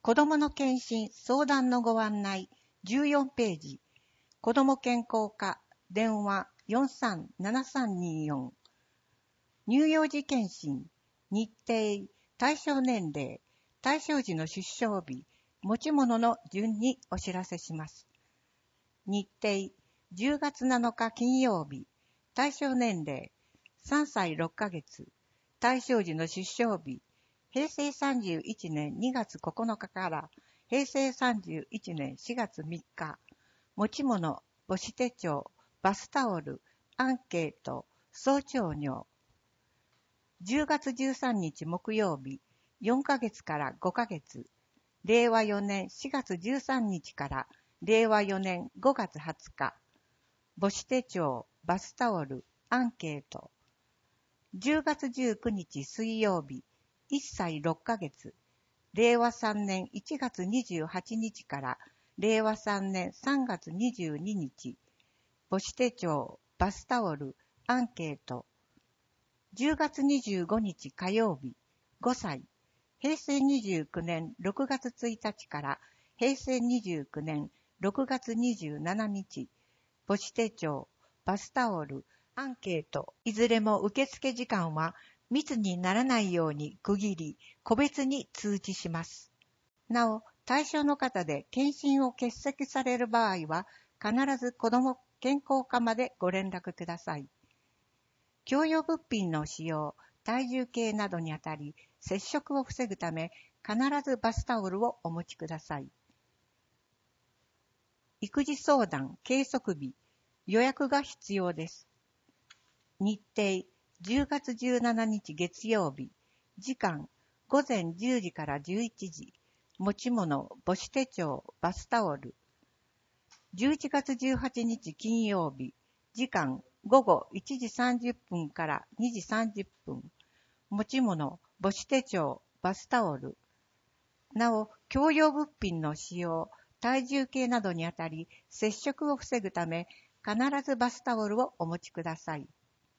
子どもの検診相談のご案内14ページ。子ども健康課電話437324。乳幼児検診日程対象年齢対象時の出生日持ち物の順にお知らせします。日程10月7日金曜日対象年齢3歳6ヶ月対象時の出生日平成31年2月9日から平成31年4月3日持ち物母子手帳バスタオルアンケート早朝尿10月13日木曜日4ヶ月から5ヶ月令和4年4月13日から令和4年5月20日母子手帳バスタオルアンケート10月19日水曜日1歳6ヶ月令和3年1月28日から令和3年3月22日母子手帳バスタオルアンケート10月25日火曜日5歳平成29年6月1日から平成29年6月27日母子手帳バスタオルアンケートいずれも受付時間は密にならないように区切り個別に通知します。なお対象の方で検診を欠席される場合は必ず子ども健康課までご連絡ください。共用物品の使用、体重計などにあたり接触を防ぐため必ずバスタオルをお持ちください。育児相談計測日予約が必要です。日程10月17日月曜日時間午前10時から11時持ち物母子手帳バスタオル11月18日金曜日時間午後1時30分から2時30分持ち物母子手帳バスタオルなお共用物品の使用体重計などにあたり接触を防ぐため必ずバスタオルをお持ちください。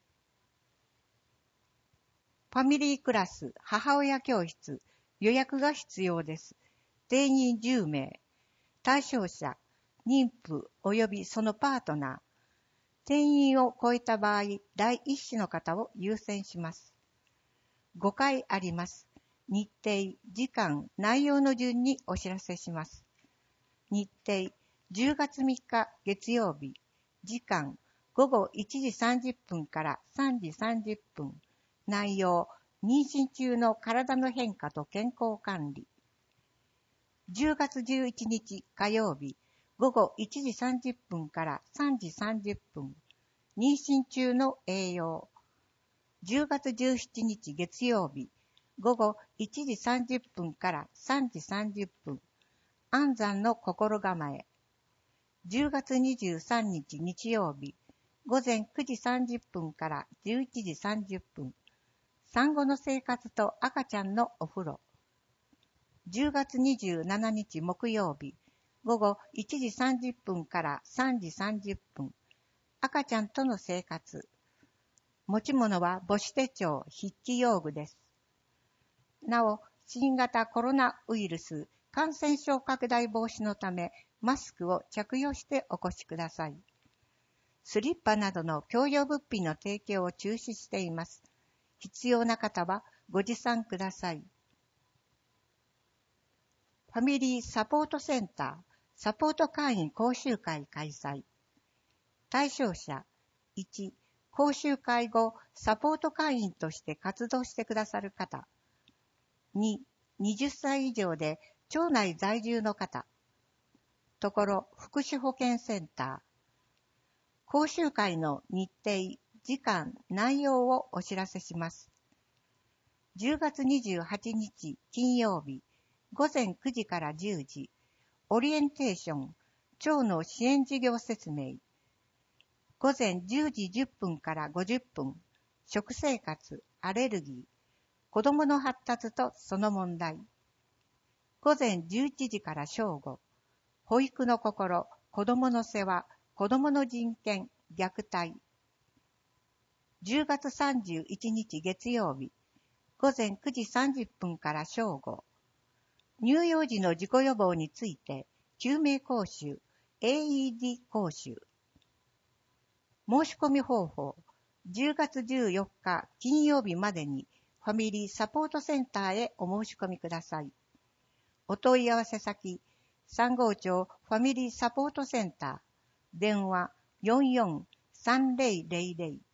ファミリークラス母親教室予約が必要です。定員10名対象者妊婦及びそのパートナー定員を超えた場合第一子の方を優先します。5回あります。日程時間内容の順にお知らせします。日程10月3日月曜日時間午後1時30分から3時30分内容妊娠中の体の変化と健康管理10月11日火曜日午後1時30分から3時30分妊娠中の栄養10月17日月曜日午後1時30分から3時30分安産の心構え10月23日日曜日午前9時30分から11時30分産後の生活と赤ちゃんのお風呂10月27日木曜日午後1時30分から3時30分赤ちゃんとの生活持ち物は母子手帳筆記用具です。なお新型コロナウイルス感染症拡大防止のためマスクを着用してお越しください。スリッパなどの共用物品の提供を中止しています。必要な方はご持参ください。ファミリーサポートセンターサポート会員講習会開催。対象者1、講習会後サポート会員として活動してくださる方。2、20歳以上で町内在住の方。ところ福祉保健センター。講習会の日程、時間、内容をお知らせします。10月28日金曜日、午前9時から10時、オリエンテーション、町の支援事業説明。午前10時10分から50分、食生活、アレルギー、子どもの発達とその問題。午前11時から正午、保育の心、子どもの世話、子どもの人権、虐待。10月31日月曜日、午前9時30分から正午。 乳幼児の事故予防について、救命講習、AED 講習。申し込み方法、10月14日金曜日までにファミリーサポートセンターへお申し込みください。お問い合わせ先、三郷町ファミリーサポートセンター、電話44-3000